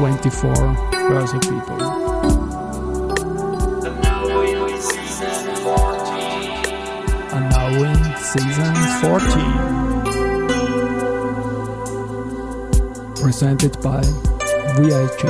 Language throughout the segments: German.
24 Börse People. And now in season 14. Presented by VIG.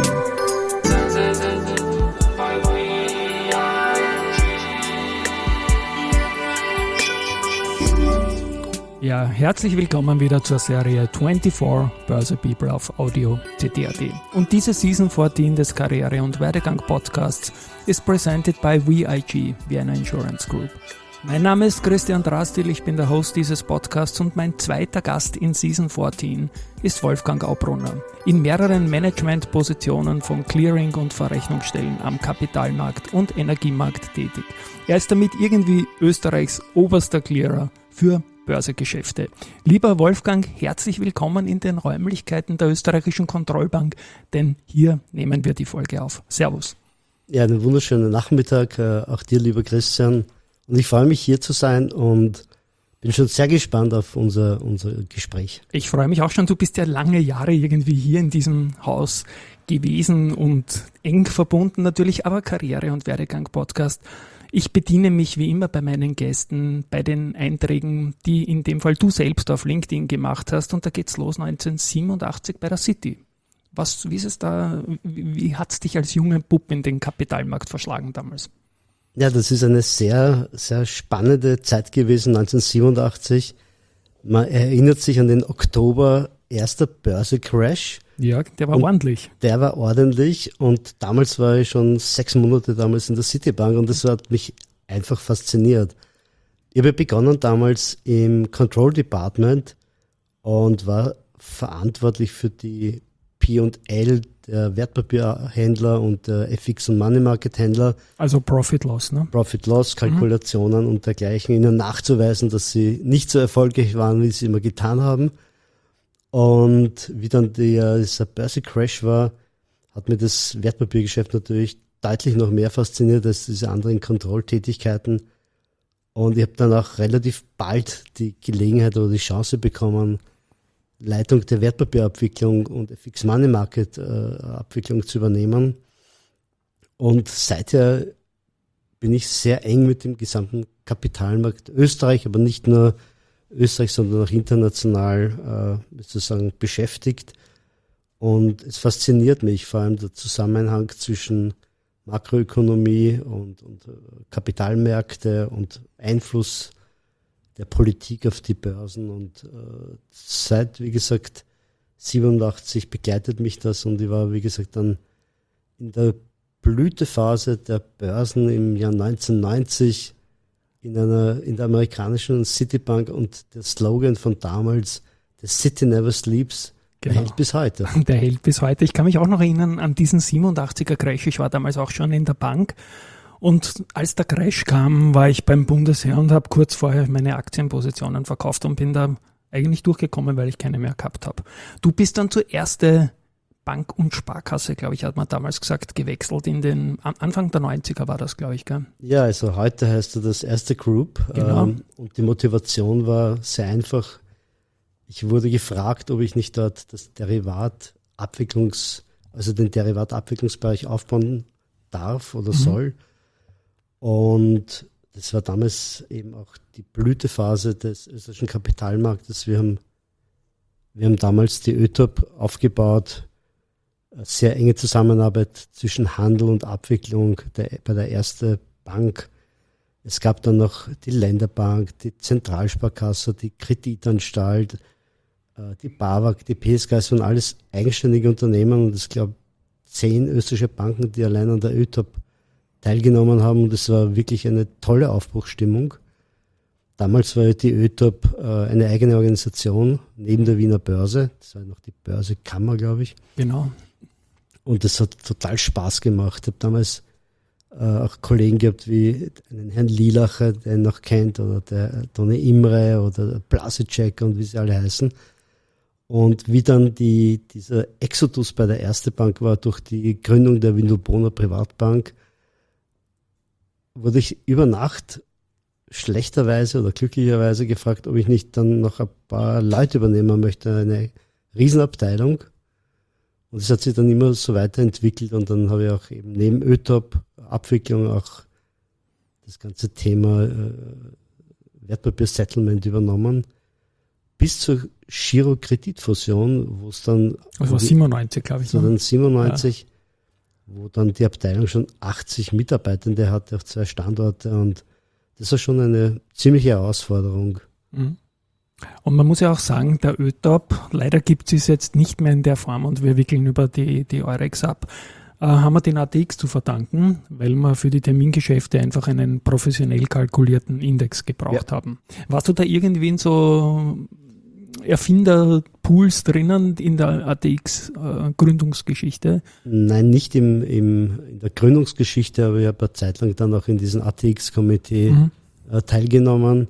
Ja, herzlich willkommen wieder zur Serie 24 Börse People auf Audio CD.at. Und diese Season 14 des Karriere- und Werdegang-Podcasts ist presented by VIG, Vienna Insurance Group. Mein Name ist Christian Drastil, ich bin der Host dieses Podcasts und mein zweiter Gast in Season 14 ist Wolfgang Aubrunner. In mehreren Managementpositionen von Clearing- und Verrechnungsstellen am Kapitalmarkt und Energiemarkt tätig. Er ist damit irgendwie Österreichs oberster Clearer für Börsegeschäfte. Lieber Wolfgang, herzlich willkommen in den Räumlichkeiten der österreichischen Kontrollbank, denn hier nehmen wir die Folge auf. Servus. Ja, einen wunderschönen Nachmittag, auch dir, lieber Christian. Und ich freue mich, hier zu sein und bin schon sehr gespannt auf unser Gespräch. Ich freue mich auch schon, du bist ja lange Jahre irgendwie hier in diesem Haus gewesen und eng verbunden natürlich, aber Karriere- und Werdegang-Podcast. Ich bediene mich wie immer bei meinen Gästen, bei den Einträgen, die in dem Fall du selbst auf LinkedIn gemacht hast. Und da geht's los 1987 bei der Citi. Wie ist es da? Wie hat's dich als junger Bub in den Kapitalmarkt verschlagen damals? Ja, das ist eine sehr, sehr spannende Zeit gewesen, 1987. Man erinnert sich an den Oktober, erster Börse-Crash. Ja, der war ordentlich. Der war ordentlich und damals war ich schon 6 Monate damals in der Citibank und das hat mich einfach fasziniert. Ich habe begonnen damals im Control Department und war verantwortlich für die P&L der Wertpapierhändler und der FX- und Money Market Händler. Also Profit-Loss, ne? Profit-Loss, Kalkulationen und dergleichen, ihnen nachzuweisen, dass sie nicht so erfolgreich waren, wie sie immer getan haben. Und wie dann dieser Börse-Crash war, hat mir das Wertpapiergeschäft natürlich deutlich noch mehr fasziniert als diese anderen Kontrolltätigkeiten. Und ich habe dann auch relativ bald die Gelegenheit oder die Chance bekommen, Leitung der Wertpapierabwicklung und FX Money Market Abwicklung zu übernehmen. Und seither bin ich sehr eng mit dem gesamten Kapitalmarkt Österreich, aber nicht nur Österreich, sondern auch international sozusagen beschäftigt. Und es fasziniert mich vor allem der Zusammenhang zwischen Makroökonomie und Kapitalmärkte und Einfluss der Politik auf die Börsen. Und seit, wie gesagt, 87 begleitet mich das und ich war, wie gesagt, dann in der Blütephase der Börsen im Jahr 1990 in der amerikanischen Citibank und der Slogan von damals, "The City never sleeps", genau. Der hält bis heute. Der hält bis heute. Ich kann mich auch noch erinnern an diesen 87er Crash. Ich war damals auch schon in der Bank und als der Crash kam, war ich beim Bundesheer und habe kurz vorher meine Aktienpositionen verkauft und bin da eigentlich durchgekommen, weil ich keine mehr gehabt habe. Du bist dann zur ersten Bank und Sparkasse, glaube ich, hat man damals gesagt, gewechselt in den Anfang der 90er war das, glaube ich, gell? Ja, also heute heißt das erste Group. Genau. Und die Motivation war sehr einfach. Ich wurde gefragt, ob ich nicht dort den Derivatabwicklungsbereich aufbauen darf oder soll. Und das war damals eben auch die Blütephase des österreichischen Kapitalmarktes. Wir haben damals die ÖTOP aufgebaut, sehr enge Zusammenarbeit zwischen Handel und Abwicklung bei der ersten Bank. Es gab dann noch die Länderbank, die Zentralsparkasse, die Kreditanstalt, die BAWAG, die PSK, es waren alles eigenständige Unternehmen und es glaube 10 österreichische Banken, die allein an der ÖTOP teilgenommen haben und es war wirklich eine tolle Aufbruchsstimmung. Damals war die ÖTOP eine eigene Organisation neben der Wiener Börse, das war noch die Börsekammer, glaube ich. Genau. Und das hat total Spaß gemacht. Ich habe damals auch Kollegen gehabt wie einen Herrn Lielacher, der ihn noch kennt, oder der Toni Imre oder Blasicek und wie sie alle heißen. Und wie dann dieser Exodus bei der Erste Bank war durch die Gründung der Windhoek-Brunner Privatbank, wurde ich über Nacht schlechterweise oder glücklicherweise gefragt, ob ich nicht dann noch ein paar Leute übernehmen möchte, eine Riesenabteilung. Und es hat sich dann immer so weiterentwickelt und dann habe ich auch eben neben ÖTOP Abwicklung auch das ganze Thema Wertpapier-Settlement übernommen, bis zur Giro-Kreditfusion, wo es dann... Das war 97, glaube ich. So dann 97, wo dann die Abteilung schon 80 Mitarbeitende hatte auf 2 Standorte und das war schon eine ziemliche Herausforderung. Mhm. Und man muss ja auch sagen, der ÖTOP, leider gibt es jetzt nicht mehr in der Form und wir wickeln über die Eurex ab, haben wir den ATX zu verdanken, weil wir für die Termingeschäfte einfach einen professionell kalkulierten Index gebraucht haben. Warst du da irgendwie in so Erfinderpools drinnen in der ATX-Gründungsgeschichte? Nein, nicht in der Gründungsgeschichte, aber ich habe eine Zeit lang dann auch in diesem ATX-Komitee teilgenommen.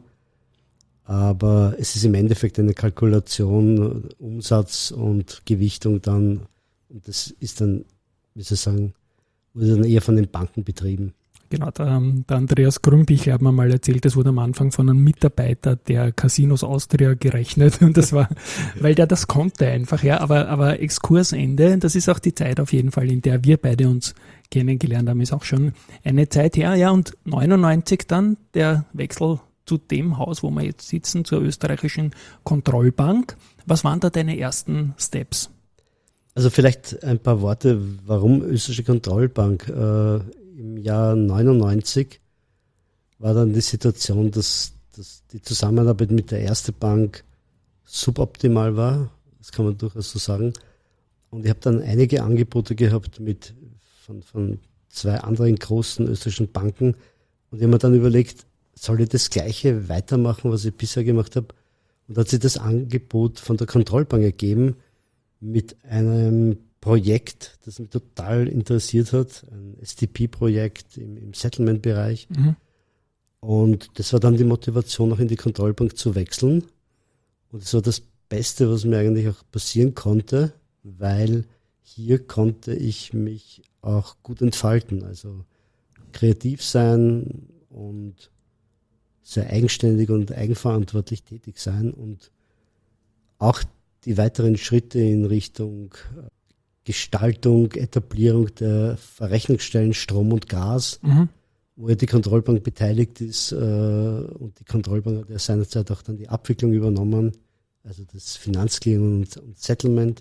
Aber es ist im Endeffekt eine Kalkulation, Umsatz und Gewichtung dann. Und das ist dann, wie soll ich sagen, wurde dann eher von den Banken betrieben. Genau, der Andreas Grünbichler hat mir mal erzählt, das wurde am Anfang von einem Mitarbeiter der Casinos Austria gerechnet und das war, weil der das konnte einfach, ja, aber Exkursende, das ist auch die Zeit auf jeden Fall, in der wir beide uns kennengelernt haben, ist auch schon eine Zeit her, ja, und 99 dann der Wechsel zu dem Haus, wo wir jetzt sitzen, zur österreichischen Kontrollbank. Was waren da deine ersten Steps? Also vielleicht ein paar Worte, warum österreichische Kontrollbank? Im Jahr 99 war dann die Situation, dass die Zusammenarbeit mit der Erste Bank suboptimal war. Das kann man durchaus so sagen. Und ich habe dann einige Angebote gehabt von 2 anderen großen österreichischen Banken. Und ich habe mir dann überlegt, soll ich das Gleiche weitermachen, was ich bisher gemacht habe? Und da hat sich das Angebot von der Kontrollbank ergeben mit einem Projekt, das mich total interessiert hat, ein SDP-Projekt im Settlement-Bereich. Mhm. Und das war dann die Motivation, auch in die Kontrollbank zu wechseln. Und das war das Beste, was mir eigentlich auch passieren konnte, weil hier konnte ich mich auch gut entfalten, also kreativ sein und sehr eigenständig und eigenverantwortlich tätig sein und auch die weiteren Schritte in Richtung Gestaltung, Etablierung der Verrechnungsstellen Strom und Gas, wo ja die Kontrollbank beteiligt ist und die Kontrollbank hat ja seinerzeit auch dann die Abwicklung übernommen, also das Finanzclearing und Settlement,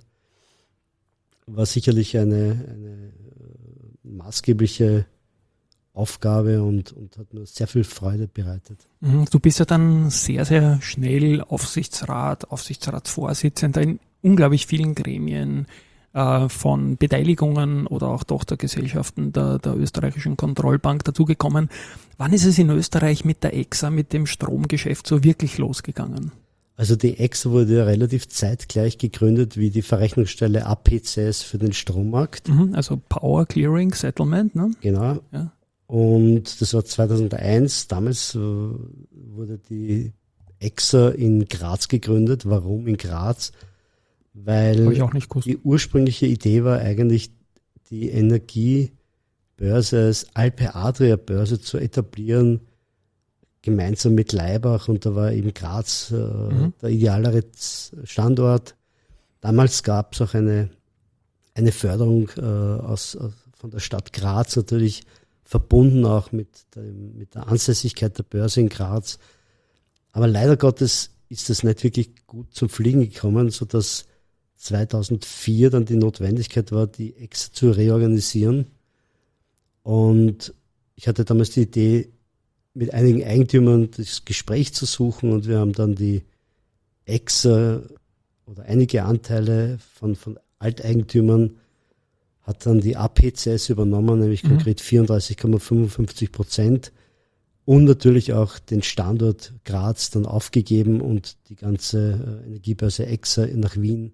war sicherlich eine maßgebliche Aufgabe und hat mir sehr viel Freude bereitet. Du bist ja dann sehr, sehr schnell Aufsichtsratsvorsitzender in unglaublich vielen Gremien von Beteiligungen oder auch Tochtergesellschaften der österreichischen Kontrollbank dazugekommen. Wann ist es in Österreich mit der EXA, mit dem Stromgeschäft so wirklich losgegangen? Also die EXA wurde ja relativ zeitgleich gegründet wie die Verrechnungsstelle APCS für den Strommarkt. Also Power Clearing Settlement, ne? Genau. Ja. Und das war 2001. Damals wurde die EXA in Graz gegründet. Warum in Graz? Weil die ursprüngliche Idee war eigentlich, die Energiebörse als Alpe Adria Börse zu etablieren, gemeinsam mit Laibach. Und da war eben Graz der idealere Standort. Damals gab es auch eine Förderung von der Stadt Graz, natürlich verbunden auch mit der Ansässigkeit der Börse in Graz. Aber leider Gottes ist das nicht wirklich gut zum Fliegen gekommen, sodass 2004 dann die Notwendigkeit war, die EXA zu reorganisieren. Und ich hatte damals die Idee, mit einigen Eigentümern das Gespräch zu suchen und wir haben dann die EXA oder einige Anteile von Alteigentümern hat dann die APCS übernommen, nämlich konkret 34,55% und natürlich auch den Standort Graz dann aufgegeben und die ganze Energiebörse EXA nach Wien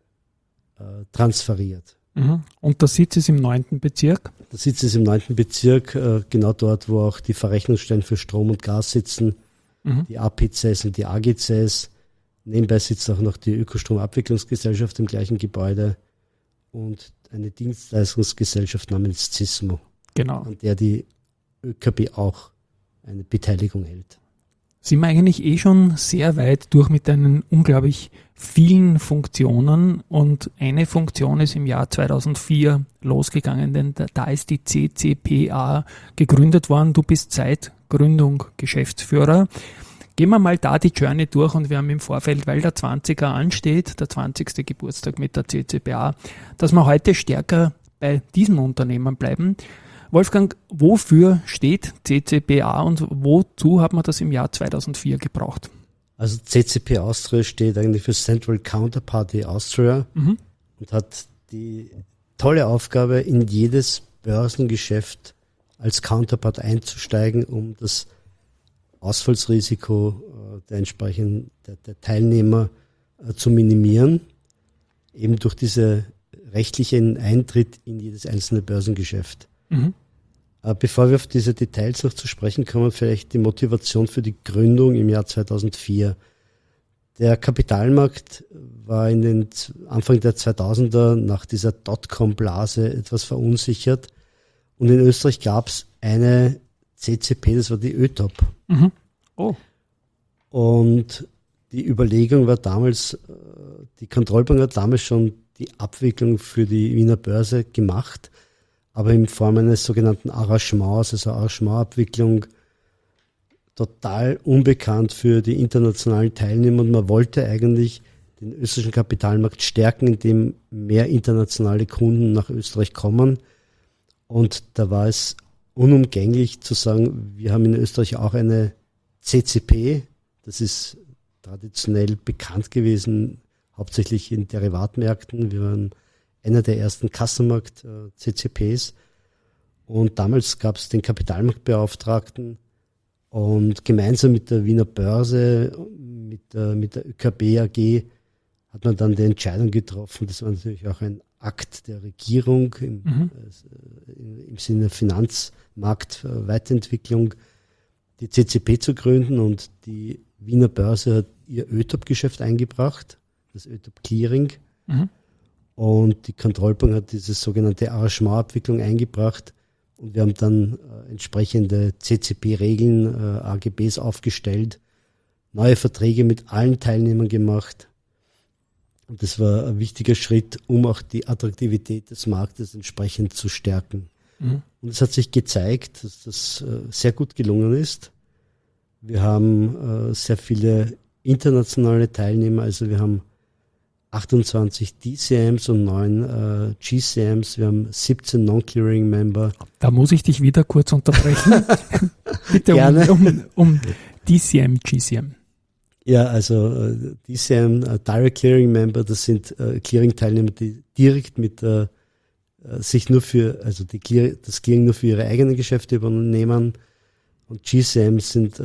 transferiert. Und der Sitz ist im 9. Bezirk? Der Sitz ist im 9. Bezirk, genau dort, wo auch die Verrechnungsstellen für Strom und Gas sitzen, die APCS und die AGCS. Nebenbei sitzt auch noch die Ökostromabwicklungsgesellschaft im gleichen Gebäude und eine Dienstleistungsgesellschaft namens CISMO, genau, an der die ÖKB auch eine Beteiligung hält. Sind wir eigentlich schon sehr weit durch mit deinen unglaublich vielen Funktionen, und eine Funktion ist im Jahr 2004 losgegangen, denn da ist die CCPA gegründet worden. Du bist seit Gründung Geschäftsführer. Gehen wir mal da die Journey durch, und wir haben im Vorfeld, weil der 20er ansteht, der 20. Geburtstag mit der CCPA, dass wir heute stärker bei diesem Unternehmen bleiben. Wolfgang, wofür steht CCPA und wozu hat man das im Jahr 2004 gebraucht? Also CCP Austria steht eigentlich für Central Counterparty Austria und hat die tolle Aufgabe, in jedes Börsengeschäft als Counterpart einzusteigen, um das Ausfallsrisiko der entsprechenden der Teilnehmer zu minimieren, eben durch diese rechtlichen Eintritt in jedes einzelne Börsengeschäft. Bevor wir auf diese Details noch zu sprechen kommen, vielleicht die Motivation für die Gründung im Jahr 2004. Der Kapitalmarkt war in den Anfang der 2000er nach dieser Dotcom-Blase etwas verunsichert, und in Österreich gab es eine CCP, das war die ÖTOP. Oh. Und die Überlegung war damals, die Kontrollbank hat damals schon die Abwicklung für die Wiener Börse gemacht, aber in Form eines sogenannten Arrangements, also Arrangementabwicklung, total unbekannt für die internationalen Teilnehmer, und man wollte eigentlich den österreichischen Kapitalmarkt stärken, indem mehr internationale Kunden nach Österreich kommen, und da war es unumgänglich zu sagen, wir haben in Österreich auch eine CCP, das ist traditionell bekannt gewesen, hauptsächlich in Derivatmärkten. Wir waren einer der ersten Kassenmarkt-CCPs, und damals gab es den Kapitalmarktbeauftragten, und gemeinsam mit der Wiener Börse, mit der ÖKB AG, hat man dann die Entscheidung getroffen, das war natürlich auch ein Akt der Regierung im Sinne Finanzmarktweiterentwicklung, die CCP zu gründen, und die Wiener Börse hat ihr ÖTOP-Geschäft eingebracht, das ÖTOP Clearing, und die Kontrollbank hat diese sogenannte Arrangementabwicklung eingebracht, und wir haben dann entsprechende CCP-Regeln, AGBs aufgestellt, neue Verträge mit allen Teilnehmern gemacht, und das war ein wichtiger Schritt, um auch die Attraktivität des Marktes entsprechend zu stärken. Und es hat sich gezeigt, dass das sehr gut gelungen ist. Wir haben sehr viele internationale Teilnehmer, also wir haben 28 DCMs und 9 GCMs, wir haben 17 Non-Clearing-Member. Da muss ich dich wieder kurz unterbrechen. Bitte um DCM, GCM. Ja, also DCM, Direct Clearing Member, das sind Clearing-Teilnehmer, die direkt mit sich nur für, also das Clearing nur für ihre eigenen Geschäfte übernehmen, und GCM sind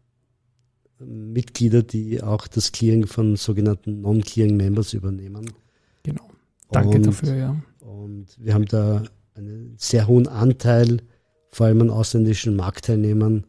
Mitglieder, die auch das Clearing von sogenannten Non-Clearing-Members übernehmen. Genau, danke dafür, ja. Und wir haben da einen sehr hohen Anteil, vor allem an ausländischen Marktteilnehmern,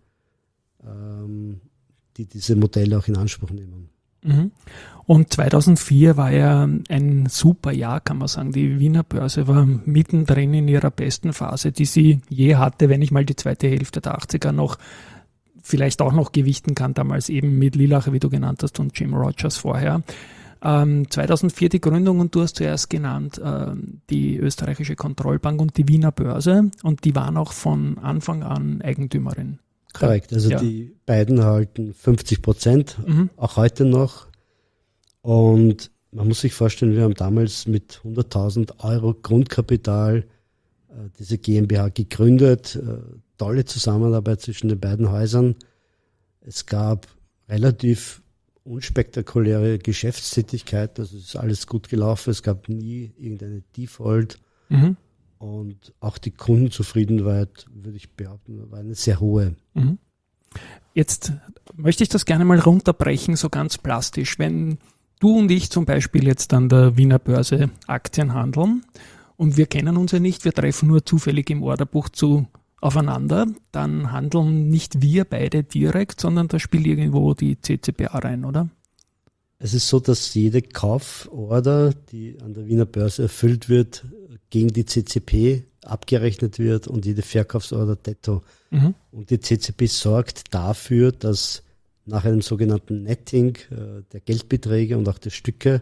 die diese Modelle auch in Anspruch nehmen. Und 2004 war ja ein super Jahr, kann man sagen. Die Wiener Börse war mittendrin in ihrer besten Phase, die sie je hatte, wenn ich mal die zweite Hälfte der 80er noch vielleicht auch noch gewichten kann, damals eben mit Lilacher, wie du genannt hast, und Jim Rogers vorher. 2004 die Gründung, und du hast zuerst genannt die österreichische Kontrollbank und die Wiener Börse, und die waren auch von Anfang an Eigentümerin. Korrekt, also ja. Die beiden halten 50%, auch heute noch. Und man muss sich vorstellen, wir haben damals mit 100.000 Euro Grundkapital diese GmbH gegründet. Tolle Zusammenarbeit zwischen den beiden Häusern. Es gab relativ unspektakuläre Geschäftstätigkeit, also es ist alles gut gelaufen. Es gab nie irgendeine Default. Und auch die Kundenzufriedenheit, würde ich behaupten, war eine sehr hohe. Jetzt möchte ich das gerne mal runterbrechen, so ganz plastisch. Wenn du und ich zum Beispiel jetzt an der Wiener Börse Aktien handeln und wir kennen uns ja nicht, wir treffen nur zufällig im Orderbuch aufeinander, dann handeln nicht wir beide direkt, sondern da spielt irgendwo die CCPA rein, oder? Es ist so, dass jede Kauforder, die an der Wiener Börse erfüllt wird, gegen die CCP abgerechnet wird, und jede Verkaufsorder detto. Und die CCP sorgt dafür, dass nach einem sogenannten Netting der Geldbeträge und auch der Stücke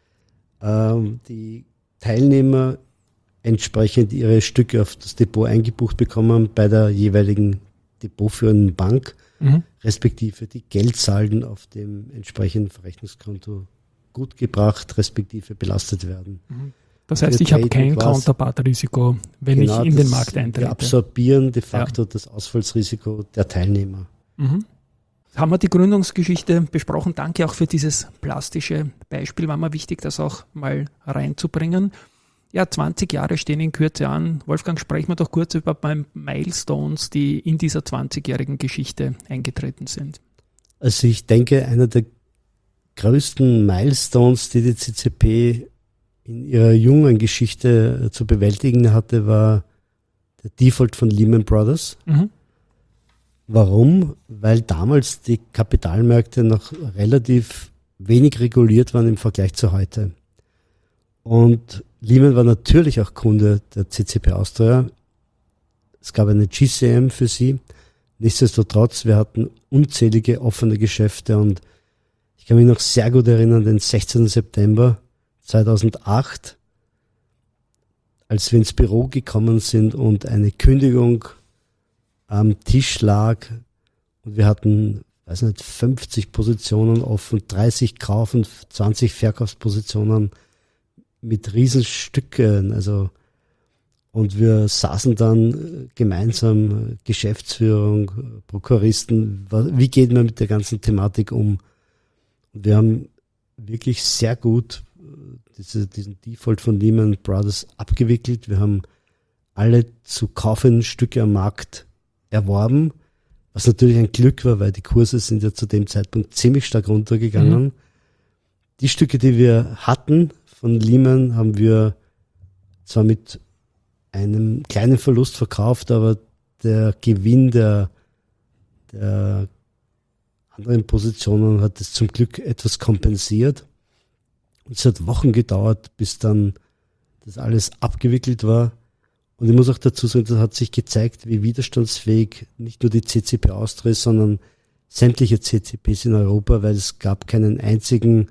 die Teilnehmer entsprechend ihre Stücke auf das Depot eingebucht bekommen bei der jeweiligen depotführenden Bank, respektive die Geldsalden auf dem entsprechenden Verrechnungskonto gut gebracht, respektive belastet werden. Das heißt, ich habe kein Counterpart-Risiko, wenn ich in den Markt eintrete. Wir absorbieren de facto das Ausfallsrisiko der Teilnehmer. Haben wir die Gründungsgeschichte besprochen. Danke auch für dieses plastische Beispiel. War mir wichtig, das auch mal reinzubringen. Ja, 20 Jahre stehen in Kürze an. Wolfgang, sprechen wir doch kurz über Milestones, die in dieser 20-jährigen Geschichte eingetreten sind. Also ich denke, einer der größten Milestones, die die CCP in ihrer jungen Geschichte zu bewältigen hatte, war der Default von Lehman Brothers. Warum? Weil damals die Kapitalmärkte noch relativ wenig reguliert waren im Vergleich zu heute. Und Lehman war natürlich auch Kunde der CCP Austria. Es gab eine GCM für sie. Nichtsdestotrotz, wir hatten unzählige offene Geschäfte und ich kann mich noch sehr gut erinnern, den 16. September 2008, als wir ins Büro gekommen sind und eine Kündigung am Tisch lag und wir hatten, 50 Positionen offen, 30 Kauf- und 20 Verkaufspositionen mit Riesenstücken, und wir saßen dann gemeinsam, Geschäftsführung, Prokuristen, wie geht man mit der ganzen Thematik um? Und wir haben wirklich sehr gut diesen Default von Lehman Brothers abgewickelt. Wir haben alle zu kaufenden Stücke am Markt erworben, was natürlich ein Glück war, weil die Kurse sind ja zu dem Zeitpunkt ziemlich stark runtergegangen. Die Stücke, die wir hatten von Lehman, haben wir zwar mit einem kleinen Verlust verkauft, aber der Gewinn der anderen Positionen hat es zum Glück etwas kompensiert. Und es hat Wochen gedauert, bis dann das alles abgewickelt war. Und ich muss auch dazu sagen, das hat sich gezeigt, wie widerstandsfähig nicht nur die CCP Austria ist, sondern sämtliche CCPs in Europa, weil es gab kein einziges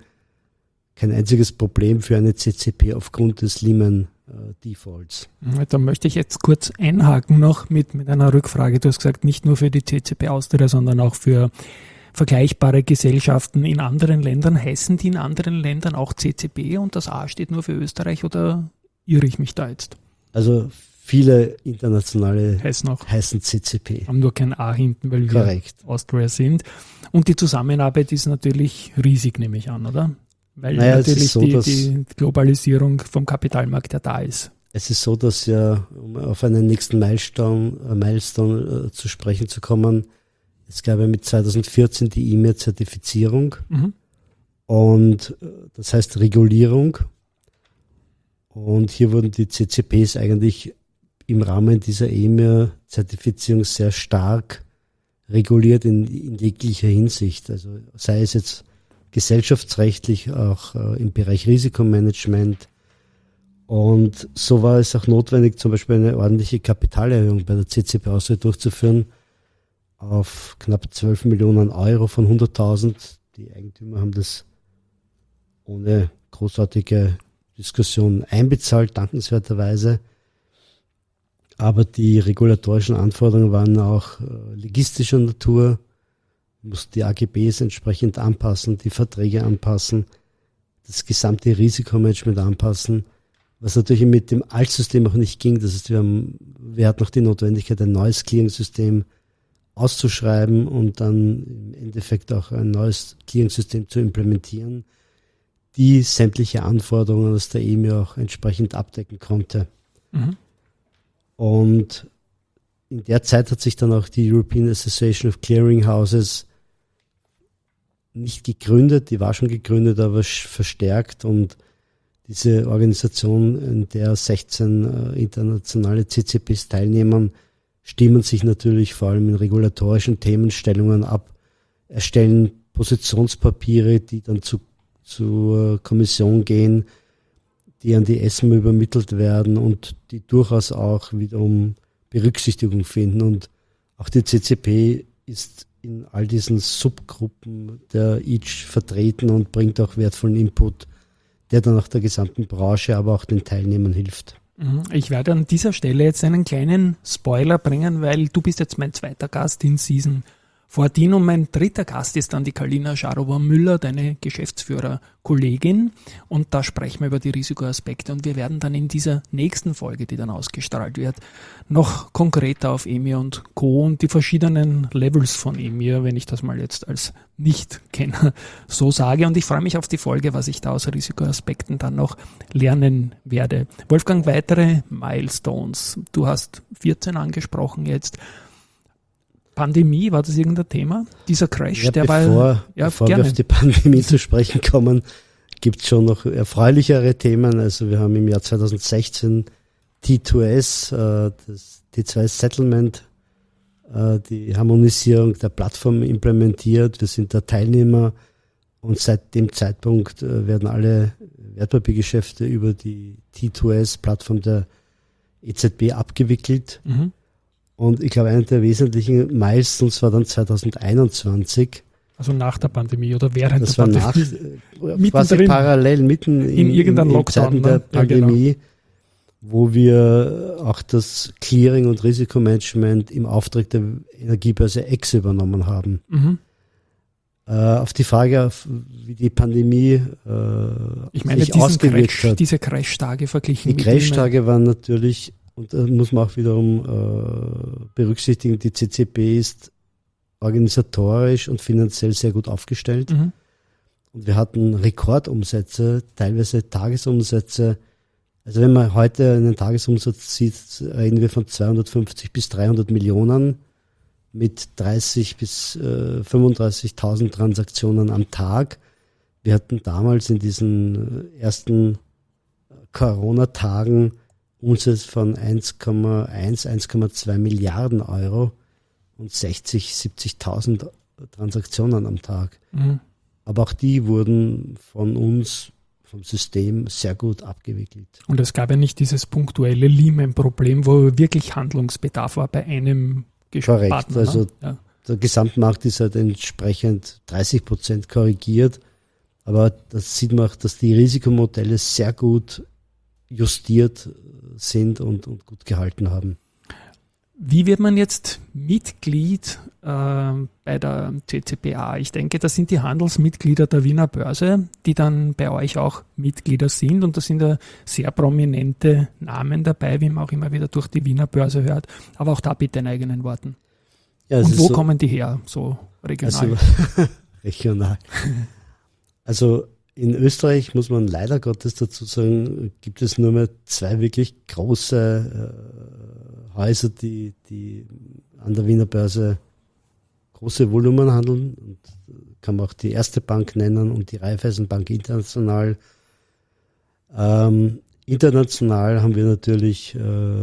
Problem für eine CCP aufgrund des Lehman Defaults. Da möchte ich jetzt kurz einhaken noch mit einer Rückfrage. Du hast gesagt, nicht nur für die CCP Austria, sondern auch für vergleichbare Gesellschaften in anderen Ländern. Heißen die in anderen Ländern auch CCP und das A steht nur für Österreich oder irre ich mich da jetzt? Also viele internationale heißen CCP. Haben nur kein A hinten, weil wir Austria sind. Und die Zusammenarbeit ist natürlich riesig, nehme ich an, oder? Weil natürlich die Globalisierung vom Kapitalmarkt ja da ist. Es ist so, dass ja, um auf einen nächsten Milestone zu sprechen zu kommen, es gab ja mit 2014 die EMIR-Zertifizierung und das heißt Regulierung. Und hier wurden die CCPs eigentlich im Rahmen dieser EMIR-Zertifizierung sehr stark reguliert in jeglicher Hinsicht. Also sei es jetzt gesellschaftsrechtlich, auch im Bereich Risikomanagement. Und so war es auch notwendig, zum Beispiel eine ordentliche Kapitalerhöhung bei der CCP Austria durchzuführen auf knapp 12 Millionen Euro von 100.000. Die Eigentümer haben das ohne großartige Diskussion einbezahlt, dankenswerterweise. Aber die regulatorischen Anforderungen waren auch legistischer Natur. Man muss die AGBs entsprechend anpassen, die Verträge anpassen, das gesamte Risikomanagement anpassen, was natürlich mit dem Altsystem auch nicht ging. Das heißt, wir hatten noch die Notwendigkeit, ein neues Clearing-System auszuschreiben und dann im Endeffekt auch ein neues Clearing-System zu implementieren, die sämtliche Anforderungen aus der EMIR auch entsprechend abdecken konnte. Und in der Zeit hat sich dann auch die European Association of Clearing Houses nicht gegründet, die war schon gegründet, aber verstärkt, und diese Organisation, in der 16 internationale CCPs teilnehmen, stimmen sich natürlich vor allem in regulatorischen Themenstellungen ab, erstellen Positionspapiere, die dann zur Kommission gehen, die an die ESMA übermittelt werden und die durchaus auch wiederum Berücksichtigung finden. Und auch die CCP ist in all diesen Subgruppen der Each vertreten und bringt auch wertvollen Input, der dann auch der gesamten Branche, aber auch den Teilnehmern hilft. Ich werde an dieser Stelle jetzt einen kleinen Spoiler bringen, weil du bist jetzt mein zweiter Gast in Season 14 und mein dritter Gast ist dann die Kalina Scharowa-Müller, deine Geschäftsführer-Kollegin, und da sprechen wir über die Risikoaspekte und wir werden dann in dieser nächsten Folge, die dann ausgestrahlt wird, noch konkreter auf EMIR und Co. und die verschiedenen Levels von EMIR, wenn ich das mal jetzt als Nicht-Kenner so sage, und ich freue mich auf die Folge, was ich da aus Risikoaspekten dann noch lernen werde. Wolfgang, weitere Milestones. Du hast 14 angesprochen jetzt. Pandemie, war das irgendein Thema? Dieser Crash, ja, der bevor wir auf die Pandemie zu sprechen kommen, gibt es schon noch erfreulichere Themen. Also wir haben im Jahr 2016 T2S, das T2S Settlement, die Harmonisierung der Plattform implementiert. Wir sind der Teilnehmer und seit dem Zeitpunkt werden alle Wertpapiergeschäfte über die T2S-Plattform der EZB abgewickelt. Mhm. Und ich glaube, einer der wesentlichen Milestones war dann 2021. Also nach der Pandemie oder während das der war Pandemie? Quasi parallel, mitten in irgendeinem Lockdown, Zeiten der Pandemie, ja, genau, wo wir auch das Clearing und Risikomanagement im Auftrag der Energiebörse Ex übernommen haben. Mhm. Auf die Frage, wie die Pandemie ich meine, sich ausgewirkt hat. Diese Crash-Tage verglichen. Die Crash-Tage waren natürlich, und da muss man auch wiederum berücksichtigen, die CCP ist organisatorisch und finanziell sehr gut aufgestellt. Mhm. Und wir hatten Rekordumsätze, teilweise Tagesumsätze. Also wenn man heute einen Tagesumsatz sieht, reden wir von 250 bis 300 Millionen mit 30 bis 35.000 Transaktionen am Tag. Wir hatten damals in diesen ersten Corona-Tagen Umsatz von 1,2 Milliarden Euro und 70.000 Transaktionen am Tag. Mhm. Aber auch die wurden von uns, vom System, sehr gut abgewickelt. Und es gab ja nicht dieses punktuelle Lehman-Problem, wo wirklich Handlungsbedarf war bei einem Korrekt, Partner, also ne? Ja. Der Gesamtmarkt ist halt entsprechend 30% korrigiert, aber das sieht man auch, dass die Risikomodelle sehr gut justiert sind und gut gehalten haben. Wie wird man jetzt Mitglied bei der CCPA? Ich denke, das sind die Handelsmitglieder der Wiener Börse, die dann bei euch auch Mitglieder sind, und da sind ja sehr prominente Namen dabei, wie man auch immer wieder durch die Wiener Börse hört. Aber auch da bitte in eigenen Worten. Ja, und wo kommen die her, so regional? Also, regional. Also in Österreich, muss man leider Gottes dazu sagen, gibt es nur mehr 2 wirklich große Häuser, die an der Wiener Börse große Volumen handeln. Und kann man auch die Erste Bank nennen und die Raiffeisenbank International. International haben wir natürlich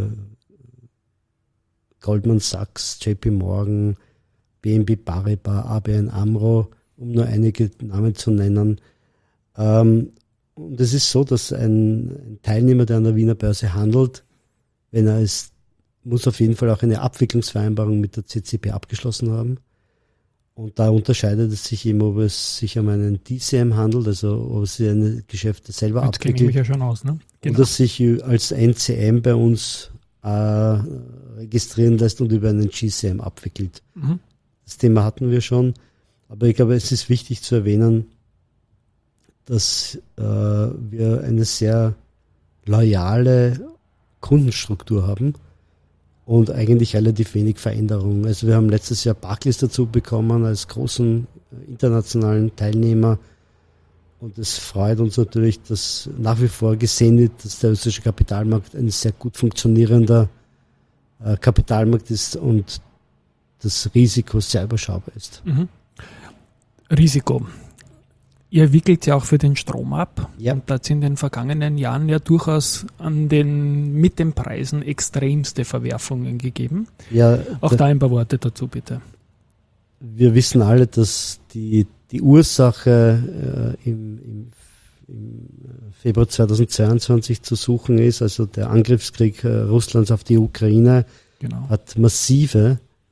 Goldman Sachs, JP Morgan, BNP Paribas, ABN AMRO, um nur einige Namen zu nennen. Und es ist so, dass ein Teilnehmer, der an der Wiener Börse handelt, wenn er es, muss auf jeden Fall auch eine Abwicklungsvereinbarung mit der CCP abgeschlossen haben. Und da unterscheidet es sich eben, ob es sich um einen DCM handelt, also ob sie eine Geschäfte selber abwickelt. Das kenne ich mich ja schon aus, ne? Genau. Oder sich als NCM bei uns registrieren lässt und über einen GCM abwickelt. Mhm. Das Thema hatten wir schon, aber ich glaube, es ist wichtig zu erwähnen, dass wir eine sehr loyale Kundenstruktur haben und eigentlich relativ wenig Veränderungen. Also wir haben letztes Jahr Barclays dazu bekommen als großen internationalen Teilnehmer, und es freut uns natürlich, dass nach wie vor gesehen wird, dass der österreichische Kapitalmarkt ein sehr gut funktionierender Kapitalmarkt ist und das Risiko sehr überschaubar ist. Mhm. Risiko. Ihr wickelt ja auch für den Strom ab. Ja. Und da hat es in den vergangenen Jahren ja durchaus mit den Preisen extremste Verwerfungen gegeben. Ja, auch da ein paar Worte dazu, bitte. Wir wissen alle, dass die Ursache im Februar 2022 zu suchen ist, also der Angriffskrieg Russlands auf die Ukraine, genau, hat massive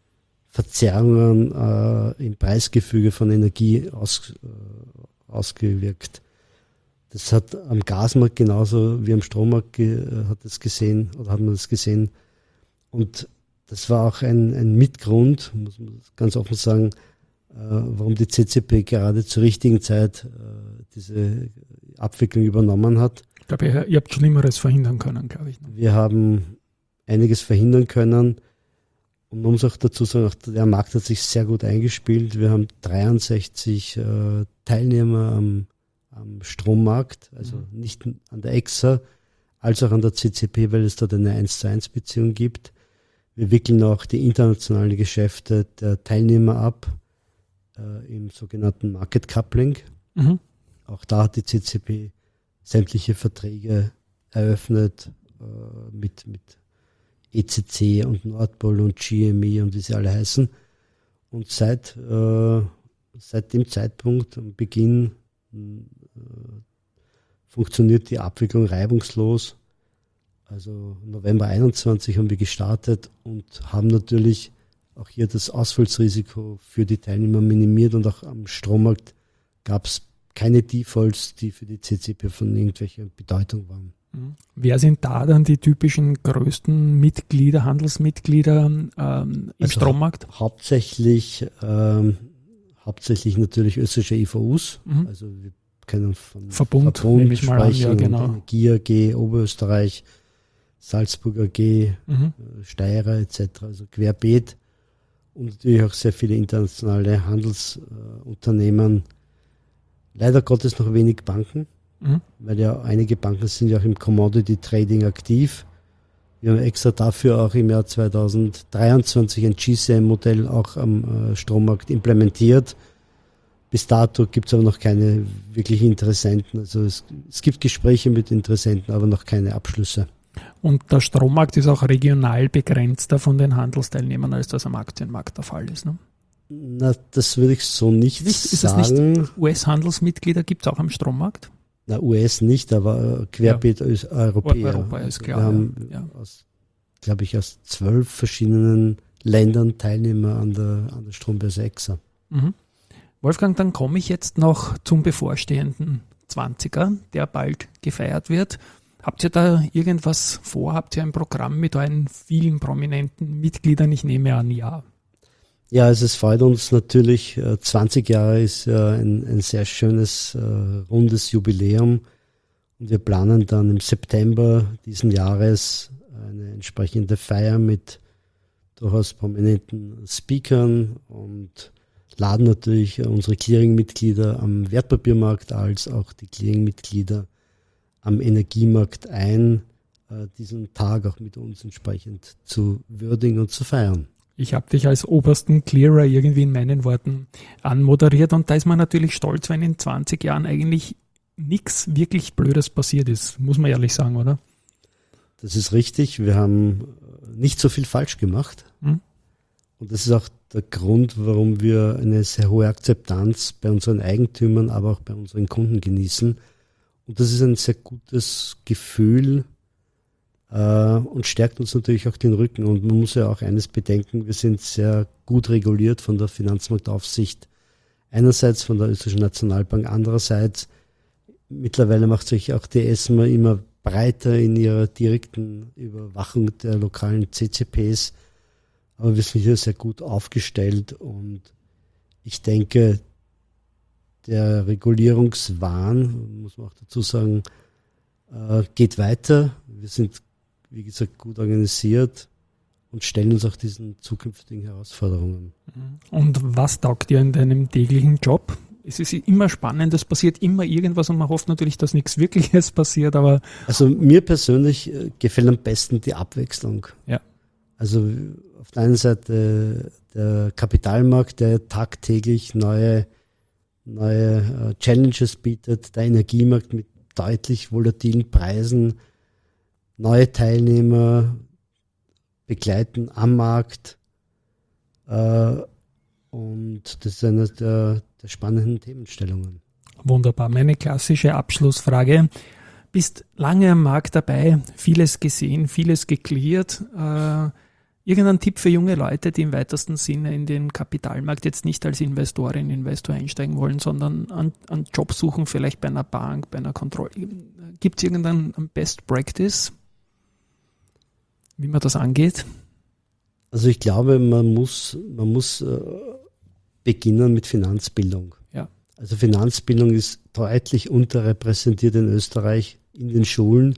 Verzerrungen im Preisgefüge von Energie ausgewirkt. Das hat am Gasmarkt genauso wie am Strommarkt haben wir das gesehen. Und das war auch ein Mitgrund, muss man ganz offen sagen, warum die CCP gerade zur richtigen Zeit diese Abwicklung übernommen hat. Ich glaube, ihr habt Schlimmeres verhindern können, glaube ich. Wir haben einiges verhindern können. Und man muss auch dazu sagen, auch der Markt hat sich sehr gut eingespielt. Wir haben 63 Teilnehmer am Strommarkt, also nicht an der EXA, als auch an der CCP, weil es dort eine 1:1 Beziehung gibt. Wir wickeln auch die internationalen Geschäfte der Teilnehmer ab, im sogenannten Market Coupling. Mhm. Auch da hat die CCP sämtliche Verträge eröffnet mit ECC und Nordpol und GME und wie sie alle heißen. Und seit dem Zeitpunkt, am Beginn, funktioniert die Abwicklung reibungslos. Also November 21 haben wir gestartet und haben natürlich auch hier das Ausfallsrisiko für die Teilnehmer minimiert, und auch am Strommarkt gab es keine Defaults, die für die CCP von irgendwelcher Bedeutung waren. Wer sind da dann die typischen größten Mitglieder, Handelsmitglieder im Strommarkt? Hauptsächlich natürlich österreichische IVUs. Also wir können von Verbund sprechen, ja, genau. Energie AG, Oberösterreich, Salzburg AG, Steirer etc., also querbeet, und natürlich auch sehr viele internationale Handelsunternehmen. Leider Gottes noch wenig Banken, weil ja einige Banken sind ja auch im Commodity Trading aktiv. Wir haben extra dafür auch im Jahr 2023 ein GCM-Modell auch am Strommarkt implementiert. Bis dato gibt es aber noch keine wirklichen Interessenten. Also es gibt Gespräche mit Interessenten, aber noch keine Abschlüsse. Und der Strommarkt ist auch regional begrenzter von den Handelsteilnehmern, als das am Aktienmarkt der Fall ist. Ne? Na, das würde ich so nicht sagen. Ist es nicht US-Handelsmitglieder gibt es auch am Strommarkt? Na, US nicht, aber querbeet Europäer. Europa ist klar. Wir haben, glaube ich, aus 12 verschiedenen Ländern Teilnehmer an der Strombörse EXA. Mhm. Wolfgang, dann komme ich jetzt noch zum bevorstehenden 20er, der bald gefeiert wird. Habt ihr da irgendwas vor? Habt ihr ein Programm mit euren vielen prominenten Mitgliedern? Ich nehme an, ja. Ja, also es freut uns natürlich. 20 Jahre ist ein sehr schönes, rundes Jubiläum. Und wir planen dann im September diesen Jahres eine entsprechende Feier mit durchaus prominenten Speakern und laden natürlich unsere Clearing-Mitglieder am Wertpapiermarkt als auch die Clearing-Mitglieder am Energiemarkt ein, diesen Tag auch mit uns entsprechend zu würdigen und zu feiern. Ich habe dich als obersten Clearer irgendwie in meinen Worten anmoderiert, und da ist man natürlich stolz, wenn in 20 Jahren eigentlich nichts wirklich Blödes passiert ist, muss man ehrlich sagen, oder? Das ist richtig, wir haben nicht so viel falsch gemacht. Und das ist auch der Grund, warum wir eine sehr hohe Akzeptanz bei unseren Eigentümern, aber auch bei unseren Kunden genießen. Und das ist ein sehr gutes Gefühl und stärkt uns natürlich auch den Rücken. Und man muss ja auch eines bedenken, wir sind sehr gut reguliert von der Finanzmarktaufsicht. Einerseits von der Österreichischen Nationalbank, andererseits mittlerweile macht sich auch die ESMA immer breiter in ihrer direkten Überwachung der lokalen CCPs. Aber wir sind hier sehr gut aufgestellt, und ich denke, der Regulierungswahn, muss man auch dazu sagen, geht weiter. Wir sind, wie gesagt, gut organisiert und stellen uns auch diesen zukünftigen Herausforderungen. Und was taugt dir in deinem täglichen Job? Es ist immer spannend, es passiert immer irgendwas, und man hofft natürlich, dass nichts Wirkliches passiert, aber... Also mir persönlich gefällt am besten die Abwechslung. Ja. Also auf der einen Seite der Kapitalmarkt, der tagtäglich neue Challenges bietet, der Energiemarkt mit deutlich volatilen Preisen, neue Teilnehmer begleiten am Markt, und das ist eine der spannenden Themenstellungen. Wunderbar. Meine klassische Abschlussfrage. Bist lange am Markt dabei, vieles gesehen, vieles gecleart. Irgendein Tipp für junge Leute, die im weitesten Sinne in den Kapitalmarkt jetzt nicht als Investor einsteigen wollen, sondern einen Job suchen, vielleicht bei einer Bank, bei einer Kontrolle. Gibt es irgendein Best Practice, wie man das angeht? Also ich glaube, man muss beginnen mit Finanzbildung. Ja. Also Finanzbildung ist deutlich unterrepräsentiert in Österreich in den Schulen.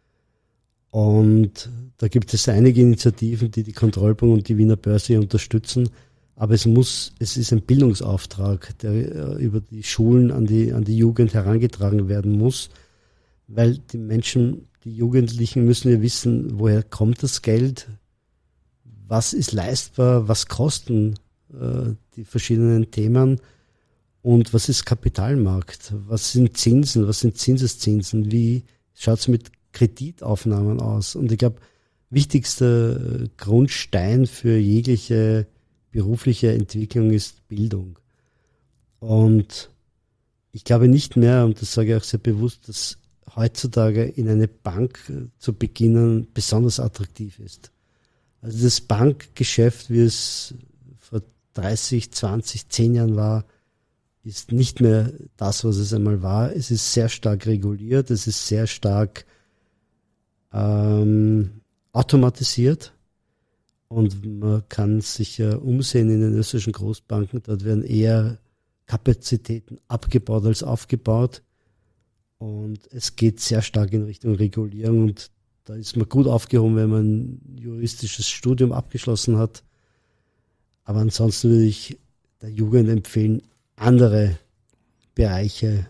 Und da gibt es einige Initiativen, die die Kontrollbank und die Wiener Börse unterstützen. Aber es ist ein Bildungsauftrag, der über die Schulen an die Jugend herangetragen werden muss, weil die Menschen, die Jugendlichen müssen ja wissen, woher kommt das Geld, was ist leistbar, was kosten die verschiedenen Themen und was ist Kapitalmarkt, was sind Zinsen, was sind Zinseszinsen, wie schaut es mit Kreditaufnahmen aus. Und ich glaube, wichtigster Grundstein für jegliche berufliche Entwicklung ist Bildung. Und ich glaube nicht mehr, und das sage ich auch sehr bewusst, dass heutzutage in eine Bank zu beginnen besonders attraktiv ist. Also das Bankgeschäft, wie es vor 30, 20, 10 Jahren war, ist nicht mehr das, was es einmal war. Es ist sehr stark reguliert, es ist sehr stark automatisiert und man kann sich umsehen in den österreichischen Großbanken. Dort werden eher Kapazitäten abgebaut als aufgebaut und es geht sehr stark in Richtung Regulierung und da ist man gut aufgehoben, wenn man ein juristisches Studium abgeschlossen hat. Aber ansonsten würde ich der Jugend empfehlen, andere Bereiche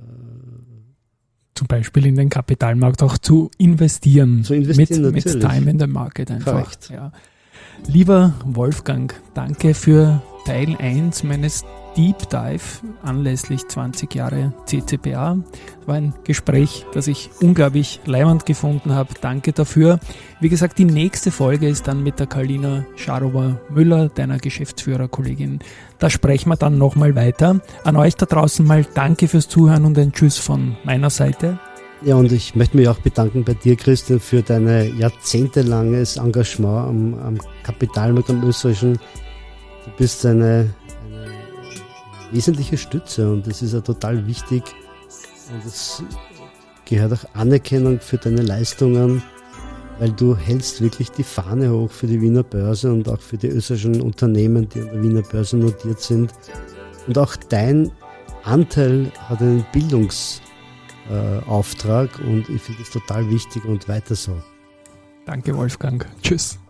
zum Beispiel in den Kapitalmarkt auch zu investieren. Mit natürlich. Time in the Market einfach. Ja. Lieber Wolfgang, danke für Teil 1 meines Deep Dive anlässlich 20 Jahre CCBA. Es war ein Gespräch, das ich unglaublich leibend gefunden habe. Danke dafür. Wie gesagt, die nächste Folge ist dann mit der Karlina Scharower-Müller, deiner Geschäftsführerkollegin. Da sprechen wir dann nochmal weiter. An euch da draußen mal danke fürs Zuhören und ein Tschüss von meiner Seite. Ja, und ich möchte mich auch bedanken bei dir, Christian, für dein jahrzehntelanges Engagement am Kapitalmarkt, am österreichischen. Du bist eine wesentliche Stütze und das ist ja total wichtig und es gehört auch Anerkennung für deine Leistungen, weil du hältst wirklich die Fahne hoch für die Wiener Börse und auch für die österreichischen Unternehmen, die an der Wiener Börse notiert sind. Und auch dein Anteil hat einen Bildungsauftrag und ich finde es total wichtig und weiter so. Danke, Wolfgang. Tschüss.